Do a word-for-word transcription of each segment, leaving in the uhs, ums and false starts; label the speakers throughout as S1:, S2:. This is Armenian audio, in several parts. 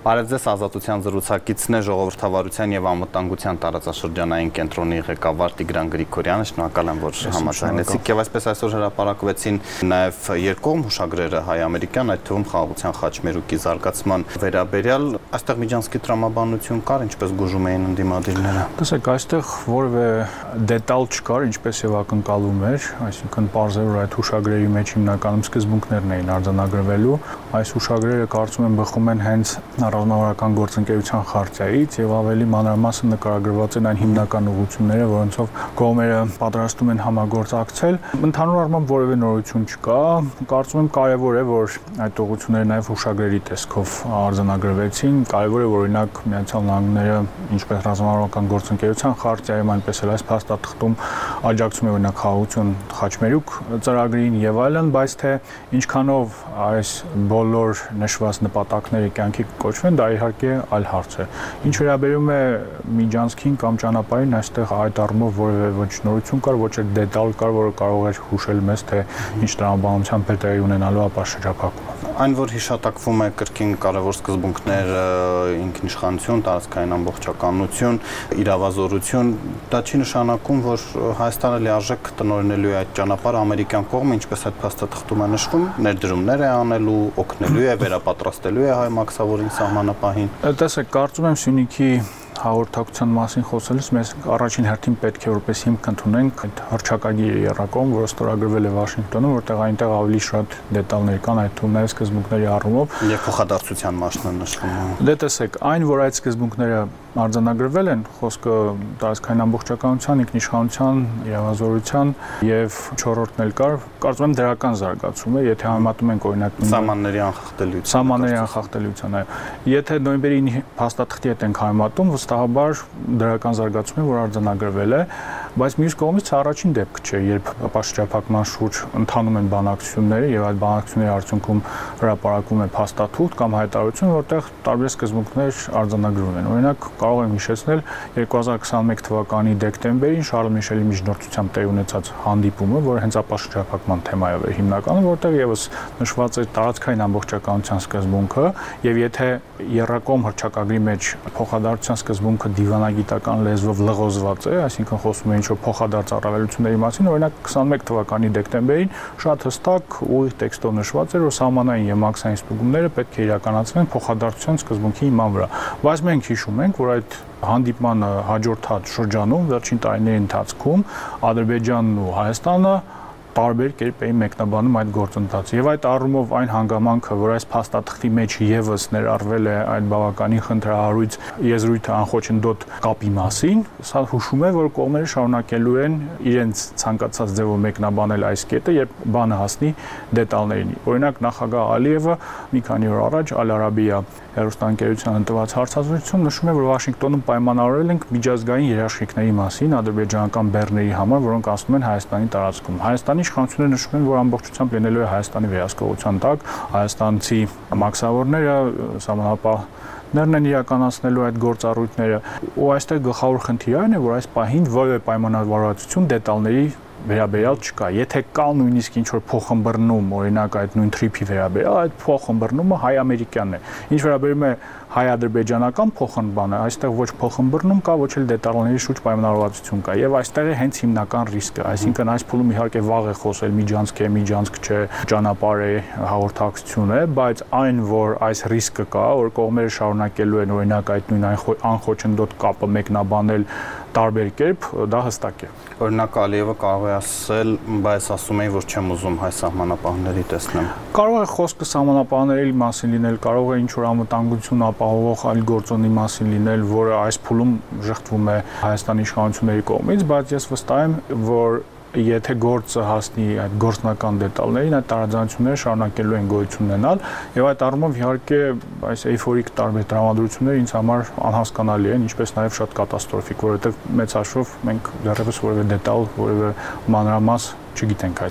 S1: Բարև ձեզ, Ազատության զրուցակիցն է ժողովրդավարության եւ անվտանգության տարածաշրջանային կենտրոնի ղեկավար Տիգրան Գրիգորյանը, շնորհակալ եմ, որ համաձայնեցիք եւ այսպես այսօր հրապարակվեցին նաեւ երկկողմ հուշագրերը հայ-ամերիկյան, այդ թվում խաղաղության խաչմերուկի զարգացման վերաբերյալ, այստեղ միջանցքի տրամաբանություն կար, ինչպես գուժում էին ընդդիմադիրները։
S2: Տեսեք, այստեղ որևէ դետալ չկար, ինչպես եւ ակնկալում էր, այսինքն պարզ է, որ այդ հուշագրերի մեջ հիմնականում սկզբունքներն էին արձանագրվելու, այս հուշագրերը կարծում եմ բխում են հենց ռազմավարական գործընկերության խարտիայից եւ ավելի մանրամասն նկարագրված են այն հիմնական ուղղությունները, որոնցով կողմերը պատրաստում են համագործակցել։ Ընդհանուր առմամբ որևէ նորություն չկա, կարծում եմ կարեւոր է, որ այդ ուղղությունները նաեւ հուշագրերի տեսքով արձանագրվեցին, կարեւոր է, որ օրինակ Միացյալ Նահանգները ինչպես ռազմավարական գործընկերության խարտիայում, այնպես էլ այս փաստաթղթում աջակցում է օրինակ խաղաղություն խաչմերուկ ծրագրին եւ այլն, բայց թե ինչքանով այս բոլոր նշված նպատակները կյանքի կոչվեն, դա իհարկե այլ հարց է։ Ինչ վերաբերում է միջանցքին կամ ճանապարհին, այստեղ այդ առումով որևէ ոչ նորություն կար, ոչ էլ դետալ կար, որը կարող էր հուշել մեզ, թե ինչ տրամաբանությամբ է տեղի ունենալու ապա շրջափակումը։
S1: Այն, որ հիշատակվում է կրկին կարևոր սկզբունքներ, ինքնիշխանություն, տարածքային ամբողջականություն, իրավազորություն, դա չի նշանակում, որ Հայաստանը լիարժեք տնօրինելու է այդ ճանապարհը ամերիկյան կողմը, ինչպես այդ փաստաթղթում է նշվում, ներդրումներ է անելու, օգնելու է, վերապատրաստելու է հայ մաքսավորին սահմանապահին։
S2: Տեսեք, կարծում եմ Սյունիքի հաղորդակցության մասին խոսելուց մեզ առաջին հերթին պետք է որպես հիմք ընդունենք այդ հռչակագիրը եռակողմ, որը ստորագրվել է Վաշինգտոնում, որտեղ այնտեղ ավելի շատ դետալներ կան, այդ թվում նաև սկզբունքների առումով
S1: եւ փոխադարձության մասն նշվում է։
S2: Դե տեսեք, այն, որ այդ սկզբունքները արձանագրվել են, խոսքը տարածքային ամբողջականության, ինքնիշխանության, իրավազորության եւ չորրորդն էլ կար, կարծում եմ դրական զարգացում է, եթե համեմատում ենք օրինակ
S1: սահմանների անխախտելիության։
S2: Սահմանների անխախտելիության, այո։ Եթե նոյեմբերի ինը փաստաթղթի հետ ենք համեմատում, վստահաբար դրական զարգացում է, որ արձանագրվել է, բայց մյուս կողմից առաջին դեպքը չէ, երբ ապաշրջափակման շուրջ ընթանում են բանակցությունները եւ այդ բանակցությունների արդյունքում հրապարակվում է փաստաթուղթ կամ հայտարարություն, որտեղ տարբեր սկզբունքներ արձանագրվում են։ Օրինակ կարող եմ հիշեցնել երկու հազար քսաներկու թվականի դեկտեմբերին Շարլ Միշելի միջնորդությամբ տեղի ունեցած հանդիպումը, որը հենց ապաշրջափակման թեմայով էր հիմնականում, որտեղ եւս նշված էր տարածքային ամբողջականության սկզբունքը, եւ եթե եռակողմ հռչակագրի մեջ փոխադարձության սկզբունքը դիվանագիտական լեզվով լղոզված է, այսինքն խոսում է ինչ-որ փոխադարձ առավելությունների մասին, օրինակ քսաներկու թվականի դեկտեմբերին շատ հստակ ուղիղ տեքստով նշված էր, որ սահմանային եւ մաքսային ստուգումները պետք է իրականացվեն փոխադարձության սկզբունքի հիման վրա։ Բայց մենք հիշում ենք, որ այդ հանդիպմանը հաջորդած շրջանում վերջին տարիների ընթացքում Ադրբեջանն ու Հայաստանը տարբեր կերպ էին մեկնաբանում այդ գործընթացը եւ այդ առումով այն հանգամանքը, որ այս փաստաթղթի մեջ եւս ներառվել է այդ բավականին խնդրահարույց եզրույթը անխոչնդոտ կապի մասին, սա հուշում է, որ կողմերը շարունակելու են իրենց ցանկացած ձևով մեկնաբանել այս կետը, երբ բանը հասնի դետալներին։ Օրինակ նախագահ Ալիևը մի քանի օր առաջ Ալ-Արաբիա հեռուստաընկերության ընտրված հարցազրույցում նշում է, որ Վաշինգտոնում պայմանավորել ենք միջազգային երաշխիքների մասին ադրբեջանական բեռների համար, որոնք ասում են Հայաստանի տարածքում։ Հայաստանի իշխանությունները նշում են, որ ամբողջությամբ լինելու է Հայաստանի վերահսկողության տակ, հայաստանցի մաքսավորները, սահմանապահներն են իրականացնելու այդ գործառույթները, ու այստեղ գլխավոր խնդիրը այն է, որ այս պահին որևէ պայմանավորվածություն դետալների վերաբերյալ չկա։ Եթե կա նույնիսկ ինչ-որ փոխըմբռնում, օրինակ այդ նույն թրիփի վերաբերյալ, այդ փոխըմբռնումը հայ-ամերիկյան է։ Ինչ վերաբերում է հայ-ադրբեջանական փոխըմբռնումը, այստեղ ոչ փոխըմբռնում կա, ոչ էլ դետալների շուրջ պայմանավորվածություն կա։ Եվ այստեղ է հենց հիմնական ռիսկը, այսինքն այս փուլում իհարկե վաղ է խոսել միջանցք է, միջանցք չէ, ճանապարհ է, հաղորդակցություն է, բայց այն, որ այս ռիսկը կա, որ կողմերը շարունակելու են օրինակ այդ նույն անխոչնդոտ կապը մեկնաբանել տարբեր կերպ, դա հստակ է։
S1: Օրինակ Ալիևը կարող է ասել, բայց ասում էի, որ չեմ ուզում հայ սահմանապահների տեսնեմ։
S2: Կարող է խոսքը սահմանապահների մասին լինել, կարող է ինչ-որ անվտանգություն ապահովող այլ գործոնի մասին լինել, որը այս փուլում ժխտվում է Հայաստանի իշխանությունների կողմից, բայց ես վստահ եմ, որ եթե գործը հասնի այդ գործնական դետալներին, այդ տարաձայնությունները շարունակելու են գոյություն ունենալ եւ այդ առումով իհարկե այս էյֆորիկ տարբեր տրամադրությունները ինձ համար անհասկանալի են, ինչպես նաեւ շատ կատաստրոֆիկ, որովհետեւ մեծ հաշվով մենք դեռևս որևէ դետալ, որևէ մանրամաս չգիտենք այդ։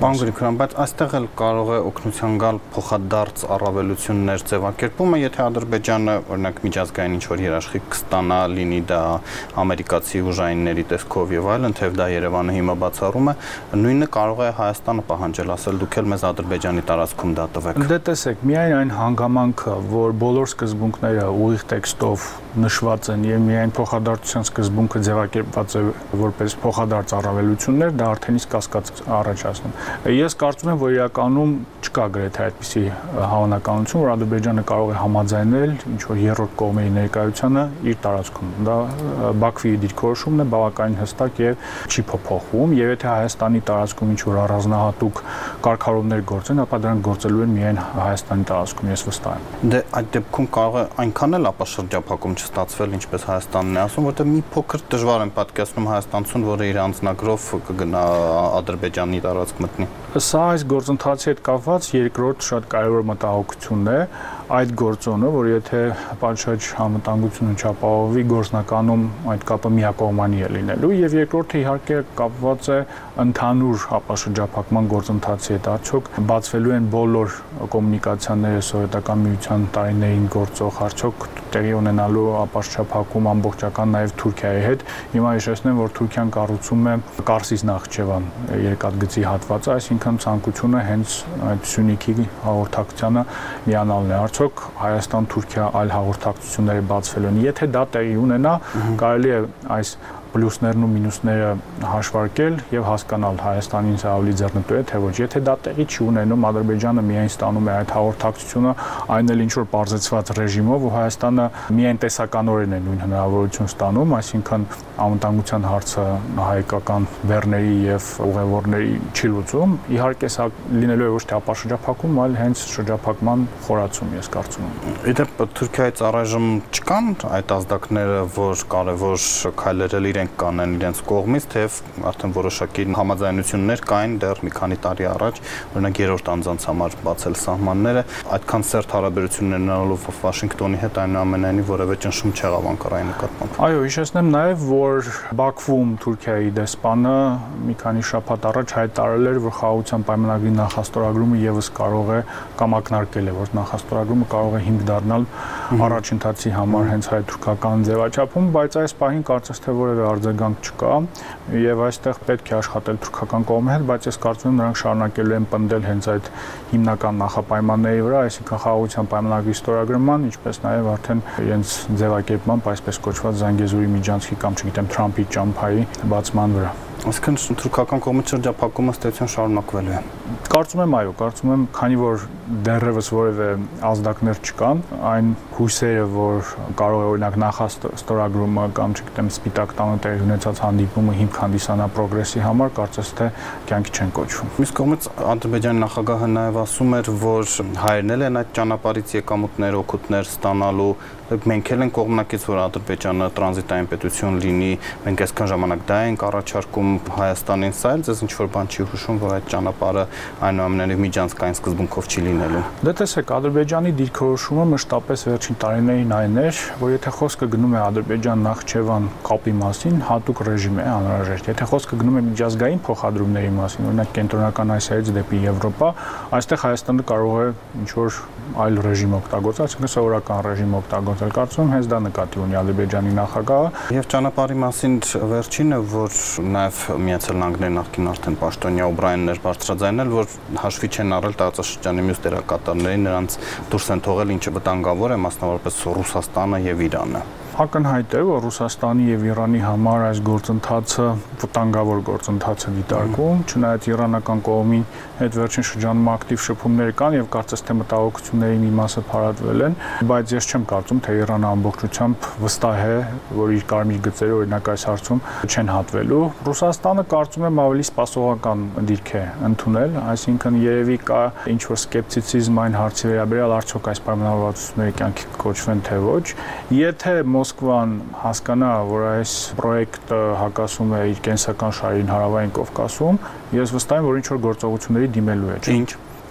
S1: Պարոն Գրիգորյան, բայց այստեղ էլ կարող է օգնության գալ փոխադարձ առավելություններ ձևակերպումը, եթե Ադրբեջանը օրինակ միջազգային ինչ-որ երաշխիք կստանա, լինի դա ամերիկացի ուժայինների տեսքով եւ այլն, թեև դա Երևանը հիմա բացառում է, նույնը կարող է Հայաստանը պահանջել, ասել դուք էլ մեզ Ադրբեջանի տարածքում դա տվեք։
S2: Դե տեսեք, միայն այն հանգամանքը, որ բոլոր սկզբունքները ուղիղ տեքստով նշված են եւ միայն փոխադարձության սկզբունքը ձևակերպված է որպես փոխադարձ առավելություններ, դա արդեն իսկ կասկած առաջացնում։ Ես կարծում եմ, որ իրականում չկա գրեթե այդպիսի հավանականություն, որ Ադրբեջանը կարող է համաձայնել ինչ որ երրորդ կողմերի ներկայությանը իր տարածքում։ Դա Բաքվի դիրքորոշումն է, բավականին հստակ եւ չի փոփոխվում, եւ եթե Հայաստանի տարածքում ինչ որ առանձնահատուկ կարգավորումներ գործեն, ապա դրանք գործելու են միայն Հայաստանի տարածքում, ես վստահ եմ։
S1: Դե այդ դեպքում կարող է այնքան էլ ապա շրջափակում չստացվել, ինչպես Հայաստանն է ասում, որտեղ մի փոքր դժվար են պատկերացնում հայաստանցուն, որը իր անձնագրով կգնա Ադրբեջանի տարածք մտնի։
S2: Սա այս գործընթացի հետ կապված երկրորդ շատ կարևոր մտահոգությունն է, այդ գործոնը, որ եթե պատշաճ համընդհանուր չապահովի, գործնականում այդ կապը միակողմանի է լինելու, եւ երկրորդը իհարկե կապված է ընդհանուր ապաշրջափակման գործընթացի հետ, արդյոք բացվելու են բոլոր կոմունիկացիաները Սովետական միության տարիներին գործող, արդյոք տեղի ունենալու ապաշրջափակում ամբողջական նաեւ Թուրքիայի հետ։ Հիմա հիշեցնեմ, որ Թուրքիան կառուցում է Կարսիս Նախճեվան երկաթգծի հատվածը, այսինքն ցանկությունը հենց այդ Սյունիքի հաղորդակցությանը միանալն է։ Արդյոք Հայաստան-Թուրքիա այլ հաղորդակցությունները բացվելու են։ Եթե դա տեղի ունենա, կարելի է այս պլյուսներն ու մինուսները հաշվարկել եւ հասկանալ Հայաստանին սա ավելի ձեռնտու է, թե ոչ։ Եթե դա տեղի չի ունենում, Ադրբեջանը միայն ստանում է այդ հաղորդակցությունը, այն էլ ինչ որ բարձրացված ռեժիմով, ու Հայաստանը միայն տեսականորեն է նույն հնարավորություն ստանում, այսինքն անվտանգության հարցը հայկական բեռների եւ ուղևորների չի լուծում։ Իհարկե սա լինելու է ոչ թե ապաշրջափակում, այլ հենց շրջափակման խորացում, ես կարծում եմ։
S1: Իդեպ Թուրքիայից առայժմ չկան այդ ազդակները, որ կարևոր քայլեր իրենք կանեն իրենց կողմից, թեև արդեն որոշակի համաձայնություններ կային դեռ մի քանի տարի առաջ, օրինակ երրորդ անձանց համար բացել սահմանները, այդքան սերտ հարաբերություններ ունենալով Վաշինգտոնի հետ, այնուամենայնիվ որևէ ճնշում չեղավ Անկարայի նկատմամբ։
S2: Այո, հիշեցնեմ նաև, որ Բաքվում Թուրքիայի դեսպանը մի քանի շաբաթ առաջ հայտարարել էր, որ խաղաղության պայմանագրի նախաստորագրումը եւս կարող է կամ ակնարկել է, որ նախաստորագրումը կարող է հիմք դառնալ առաջընթացի համար հենց հայ-թուրքական ձևաչափում, բայց այս պահին կարծես թե որևէ արձագանք չկա եւ այստեղ պետք է աշխատել թուրքական կողմի հետ, բայց ես կարծում եմ նրանք շարունակելու են պնդել հենց այդ հիմնական նախապայմանների վրա, այսինքն խաղաղության պայմանագրի ստորագրման, ինչպես նաեւ արդեն իրենց ձևակերպման, այսպես կոչված Զանգեզուրի միջանցքի կամ չգիտեմ Թրամփի ճամփայի բացման վրա։
S1: Այսինքն թուրքական կողմից շրջափակումը ստեցիան շարունակվելու է։
S2: Կարծում եմ այո, կարծում եմ, քանի որ դեռևս որևէ ազդակներ չկան, այն հույսերը, որ կարող է օրինակ նախաստորագրումը կամ չգիտեմ Սպիտակ տանը տեղի ունեցած հանդիպումը հիմք հանդիսանա պրոգրեսի համար, կարծես թե կյանքի չեն կոչվում։
S1: Մյուս կողմից Ադրբեջանի նախագահը նաև ասում էր, որ հայերն են այդ ճանապարհից եկամուտներ, օգուտներ ստանալու, մենք էլ ենք կողմնակից, որ Ադրբեջանը տրանզիտային պետություն լինի, մենք այսքան ժամանակ դա ենք առաջարկում Հայաստանին, սա էլ ձեզ ինչ-որ բան չի հուշում, որ այդ ճանապարհը այնուամենայնիվ միջանցքային սկզբունքով չի լինելու։
S2: Դե տեսեք, Ադրբեջանի դիրքորոշումը մշտապես վերջին տարիներին այն էր, որ եթե խոսքը գնում է Ադրբեջան-Նախճեվան կապի մասին, հատուկ ռեժիմ է անհրաժեշտ։ Եթե խոսքը գնում է միջազգային փոխադրումների մասին, օրինակ Կենտրոնական Ասիայից դեպի Եվրոպա, այստեղ Հայաստանը կարող է ինչ-որ այլ ռեժիմ օգտագործել, այսինքն սովորական ռեժիմ օգտագործել։ Կարծում եմ հենց դա նկատի ունի Ադրբեջանի նախագահը։
S1: Եվ ճանապարհի մասին վերջինը, որ նաև Միացյալ Նահանգների նախկին արդեն պաշտոնյա Օբրայանն էր բարձրաձայնել, որ հաշվի չեն առել տարածաշրջանի մյուս դերակատարներին, նրանց դուրս են թողել, ինչը վտանգավոր է, մասնավորապես Ռուսաստանը եւ Իրանը։
S2: Ակնհայտ է, որ Ռուսաստանի եւ Իրանի համար այս գործընթացը վտանգավոր գործընթաց է դիտարկվում, չնայած իրանական կողմի հետ վերջին շրջանում ակտիվ շփումներ կան եւ կարծես թե մտահոգությունների մի մասը փարատվել են, բայց ես չեմ կարծում, թե Իրանը ամբողջությամբ վստահ է, որ իր կարմիր գծերը օրինակ այս հարցում չեն հատվելու։ Ռուսաստանը կարծում եմ ավելի սպասողական դիրք է ընդունել, այսինքն երևի կա ինչ որ սկեպտիցիզմ այն հարցի վերաբերյալ, արդյոք այս պայմանավորվածությունները կյանքի կոչվեն թե ոչ։ Եթե Մոսկվան հասկանա, որ այս պրոյեկտը հակասում է իր կենսական շահերին Հարավային Կովկասում, ես վստահ եմ, որ ինչ որ գործողությունների դիմելու է։
S1: Ինչ։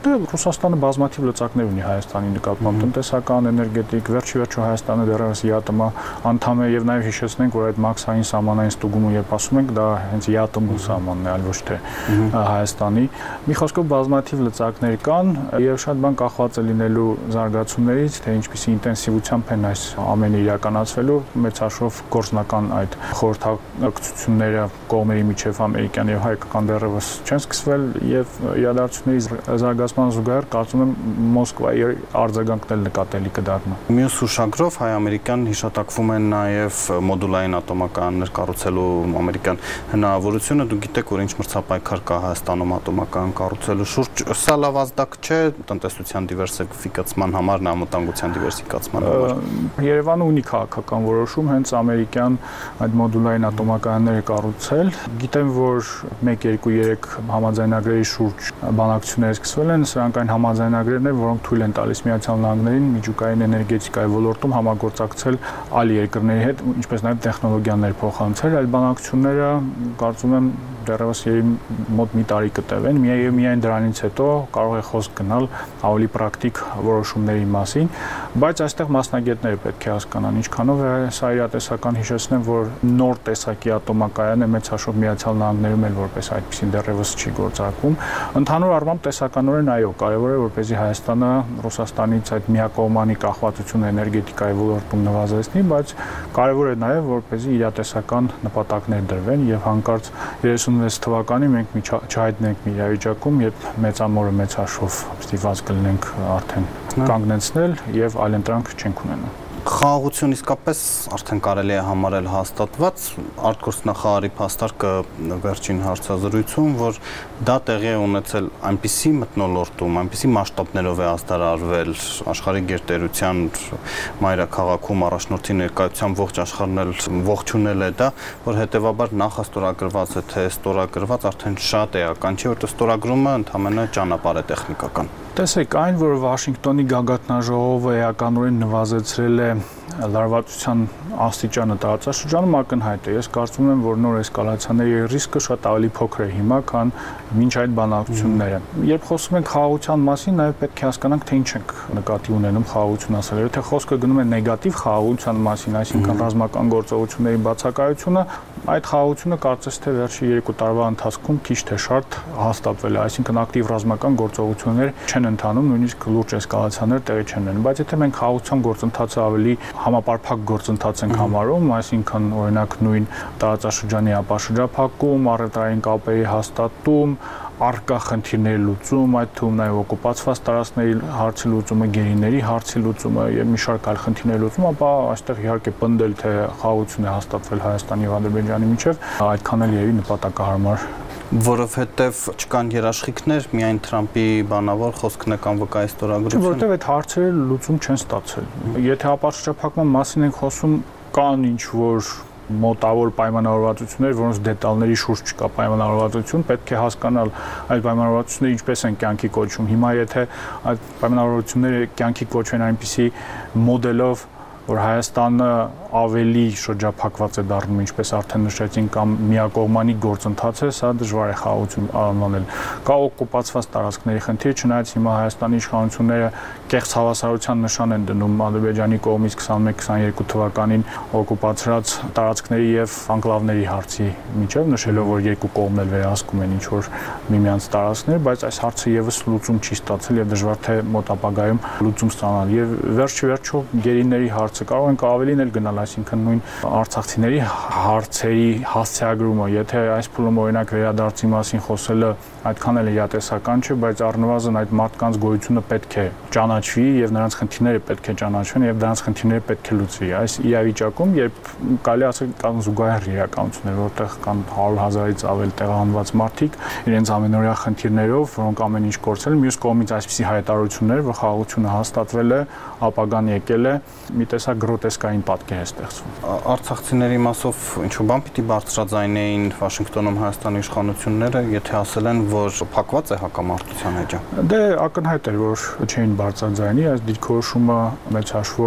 S2: Դե Ռուսաստանը բազմաթիվ լծակներ ունի Հայաստանի նկատմամբ, տնտեսական, էներգետիկ, վերջի վերջո Հայաստանը դեռևս ԵԱՏՄ անդամ է եւ նաեւ հիշեցնենք, որ այդ մաքսային սահմանային ստուգումը երբ ասում ենք, դա հենց ԵԱՏՄ սահմանն է, այլ ոչ թե Հայաստանի։ Մի խոսքով բազմաթիվ լծակներ կան եւ շատ բան կախված է լինելու զարգացումներից, թե ինչպիսի ինտենսիվությամբ են այս ամենը իրականացվելու, մեծ հաշվով գործնական այդ խորհրդակցությունները կողմերի միջև ամերիկյան եւ հայկական դեռևս չեն սկսվել եւ իրադարձությունների զարգացման զուգահեռ կարծում եմ Մոսկվայի արձագանքն էլ նկատելի կդառնա։
S1: Մյուս հուշագրով հայ-ամերիկյան հիշատակվում են նաեւ մոդուլային ատոմականներ կառուցելու ամերիկյան հնարավորությունը, դուք գիտեք, որ ինչ մրցապայքար կա Հայաստանում ատոմական կառուցելու շուրջ, սա լավ ազդակ չէ տնտեսության դիվերսիֆիկացման համար, անվտանգության դիվերսիֆիկացման համար։
S2: Երևանը ունի քաղաքական որոշում հենց ամերիկյան այդ մոդուլային ատոմականները կառուցել։ Գիտեմ, որ մեկ, երկու, երեք համաձայնագրերի շուրջ բանակցություններ սկսվել են, սրանք այն համաձայնագրերն են, որոնք թույլ են տալիս Միացյալ Նահանգներին միջուկային էներգետիկայի ոլորտում համագործակցել այլ երկրների հետ, ինչպես նաև տեխնոլոգիաներ փոխանցել։ Այդ բանակցությունները կարծում եմ դեռևս մոտ մի տարի կտևեն, միայն միայն դրանից հետո կարող է խոսք գնալ ավելի պրակտիկ որոշումների մասին, բայց այստեղ մասնագետները պետք է հասկանան ինչքանով է սա իրատեսական, հիշեցնեմ, որ նոր տեսակի ատոմակայանը մեծ հաշվով Միացյալ Նահանգներում էլ որպես այդպեսին դեռևս չի գործարկվում։ Ընդհանուր առմամբ տեսականորեն այո, կարևոր է, որպեսզի Հայաստանը Ռուսաստանից այդ միակողմանի կախվածությունը էներգետիկայի ոլորտում նվազեցնի, բայց կարևոր է նաև, որպեսզի իրատեսական նպատակներ դրվեն եւ հանկարծ երեսունվեց թվականին մենք մի չհայտնենք մի իրավիճակում, երբ մեծամորը մեծ հաշվով ստիպված կլինենք արդեն կանգնեցնել եւ այլընտրանք չենք ունենա։
S1: Խաղաղություն իսկապես արդեն կարելի է համարել հաստատված, արտգործնախարարի փաստարկը վերջին հարցազրույցում, որ դա տեղի է ունեցել այնպիսի մթնոլորտում, այնպիսի մասշտաբներով է հաստարարվել աշխարհի գերտերության մայրաքաղաքում առաջնորդի ներկայությամբ ողջ աշխարհն էլ ողջունել է դա, որ հետեւաբար նախաստորագրված է, թե ստորագրված արդեն շատ էական չէ, որտեղ ստորագրումը ընդհանրապես ճանապարհ է տեխնիկական։
S2: Տեսեք, այն, որ Վաշինգտոնի գագաթնաժողովը էականորեն նվազեցրել է լարվածության աստիճանը տարածաշրջանում ակնհայտ է։ Ես կարծում եմ, որ նոր էսկալացիաների ռիսկը շատ ավելի փոքր է հիմա, քան մինչ այդ բանակցությունները։ Երբ խոսում ենք խաղաղության մասին, նաև պետք է հասկանանք, թե ինչ ենք նկատի ունենում խաղաղություն ասել։ Եթե խոսքը գնում է նեգատիվ խաղաղության մասին, այսինքն ռազմական գործողությունների բացակայությունը, այդ խաղաղությունը կարծես թե վերջի երկու տարվա ընթացքում քիչ թե շատ հաստատվել է, այսինքն ակտիվ ռազմական գործողություններ չեն ընթանում, նույնիսկ լուրջ էսկալացիաներ տեղի չեն ունենում, բայց եթե մենք խաղաղության գործընթացը ավելի համապարփակ գործընթաց ենք համարում, այսինքն օրինակ նույն տարածաշրջանի ապաշրջափակում, առևտրային կապերի հաստատում, արկա խնդիրների լուծում, այդ թվում նաև օկուպացված տարածքների հարցի լուծումը, գերիների հարցի լուծումը եւ մի շարք այլ խնդիրների լուծումը, ապա այստեղ իհարկե պնդել թե խաղաղություն է հաստատվել Հայաստանի եւ Ադրբեջանի միջև, այդքան էլ եւի նպատակահարմար
S1: որովհետև չկան երաշխիքներ, միայն Թրամփի բանավոր խոսքն է կամ վկայի ստորագրությունը։
S2: Որովհետև այդ հարցերը լուծում չեն ստացել։ Եթե ապաշրջափակման մասին ենք խոսում, կան ինչ որ մոտավոր պայմանավորվածություններ, որոնց դետալների շուրջ չկա պայմանավորվածություն, պետք է հասկանալ այդ պայմանավորվածությունները ինչպես են կյանքի կոչվում։ Հիմա եթե այդ պայմանավորվածությունները կյանքի կոչվեն այնպիսի մոդելով, որ Հայաստանը ավելի շրջափակված է դառնում, ինչպես արդեն նշեցին, կամ միակողմանի գործընթաց է, սա դժվար է խաղաղություն անվանել։ Կա օկուպացված տարածքների խնդիր, չնայած հիմա Հայաստանի իշխանությունները կեղծ հավասարության նշան են դնում Ադրբեջանի կողմից քսաներեք քսաներկու թվականին օկուպացրած տարածքների եւ անկլավների հարցի միջև, նշելով, որ երկու կողմն էլ վերահսկում են ինչ-որ միմյանց տարածքներ, բայց այս հարցը եւս լուծում չի ստացել եւ դժվար թե մոտ ապագայում լուծում ստանալ։ Եվ վերջ-ի-վերջո գերիների հարցը կարող ենք ավելին էլ գնալ, այսինքն նույն արցախցիների հարցերի հասցեագրումը, եթե այս փուլում օրինակ վերադարձի մասին խոսելը այդքան էլ իրատեսական չէ, բայց առնվազն այդ մարդկանց գոյությունը պետք է ճանաչվի եւ նրանց խնդիրները պետք է ճանաչվեն եւ նրանց խնդիրները պետք է լուծվի։ Այս իրավիճակում, երբ կարելի ասել կան զուգահեռ իրականություններ, որտեղ կան հարյուր հազարից ավել տեղահանված մարդիկ իրենց ամենօրյա խնդիրներով, որոնք ամեն ինչ կորցրել, մյուս կողմից այսպիսի հայտարարություններ, որ խաղաղությունը հաստատվել է, ապագան եկել է, մի տեսակ գրոտեսկային պատկեր է ստեղծվում։
S1: Արցախցիների մասով ինչ-որ բան պիտի բարձրաձայնեին Վաշինգտոնում Հայաստանի իշխանությունները, եթե ասել են, որ փակված է հակամարտության էջը։
S2: Դե ակնհայտ էր, որ չէին բարձրաձայնի, այս դիրքորոշումը մեծ հաշվով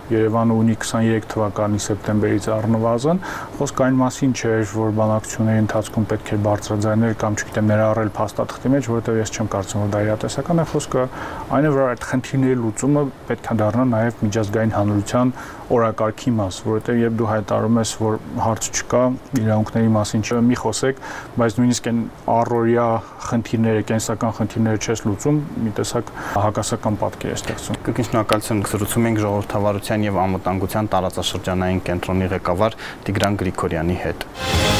S2: Երևանը ունի քսաներեք թվականի սեպտեմբերից առնվազն, խոսքը այն մասին չէր, որ բանակցությունների ընթացքում պետք է բարձրաձայնել կամ չգիտեմ ներառել փաստաթղթի մեջ, որովհետև ես չեմ կարծում, որ դա իրատեսական է, խոսքը այն է, որ այդ խնդիրների լուծումը պետք է դառնա նաև միջազգային հանրության օրակարգի մաս, որովհետև երբ դու հայտարարում ես, որ հարց չկա, իրավունքների մասին չէ, մի խոսեք, բայց նույնիսկ այն առօրյա խնդիրները, կենսական խնդիրները չես լուծում, մի տեսակ հակասական պատկեր է ստեղծում։
S1: Կրկին շնորհակալություն, զրուցում ենք ժողովրդավարության եւ անվտանգության տարածաշրջանային կենտրոնի ղեկավար Տիգրան Գրիգորյանի հետ։